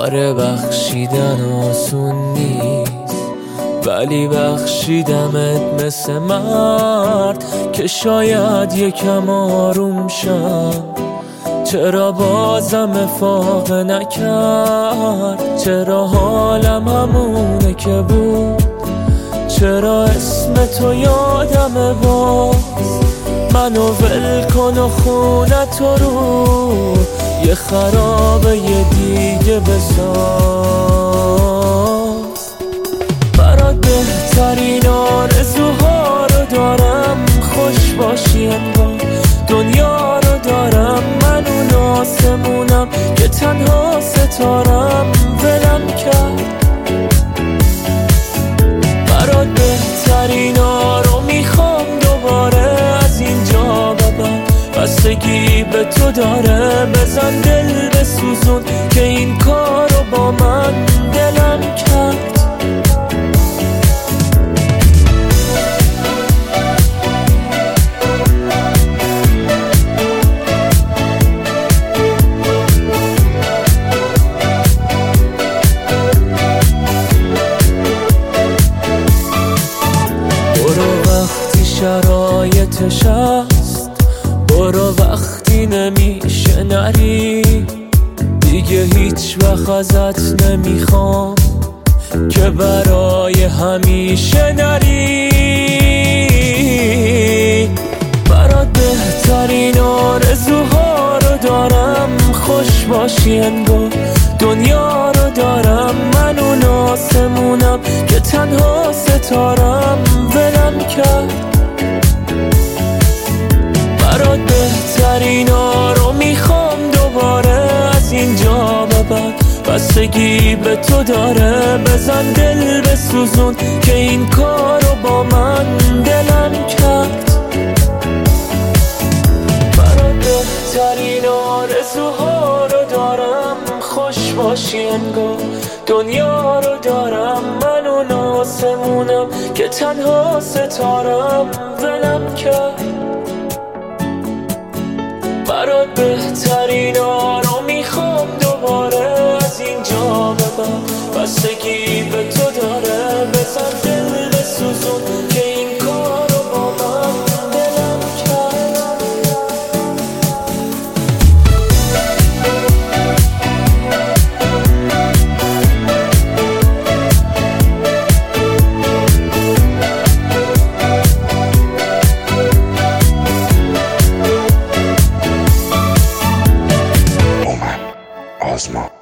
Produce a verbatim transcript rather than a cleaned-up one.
آره بخشیدن آسون نیست، ولی بخشیدمت مثل مرد که شاید یکم آروم شم. چرا بازم افاقه نکرد؟ چرا حالم همونه که بود؟ چرا اسم تو یادم باز؟ منو ول کن و خونه تو رو یه خرابه یه دیگه بساز. برات بهترین آرزوها رو دارم، خوش باشی انگار دنیا رو دارم. من اون آسمونم که تنها ستارم ولم کرد. برات بهترین ها رو میخوام دوباره از اینجا به بعد. بستگی به تو داره، بزن دل بسوزون که این کار رو با من دلم کرد. شرایطش هست، برو وقتی نمیشه نری. دیگه هیچ وقت ازت نمیخوام که برای همیشه نری. برات بهترین آرزوها رو دارم، خوش باشی انگار دنیا رو دارم. من اون آسمونم که تنها ستارم ولم کرد. برات بهترین ها رو میخوام دوباره از اینجا به بعد. بستگی به تو داره، بزن دل بسوزون که این کار رو با من دلم کرد. برات بهترین آرزوها رو دارم، خوش باشی انگار دنیا رو دارم. من اون آسمونم که تنها ستارم ولم کرد. برات بهترین ها رو میخوام دوباره از اینجا به بعد. بستگی به تو داره، بزن دل بسوزون که این کار رو با من دلم کرد. Ozma.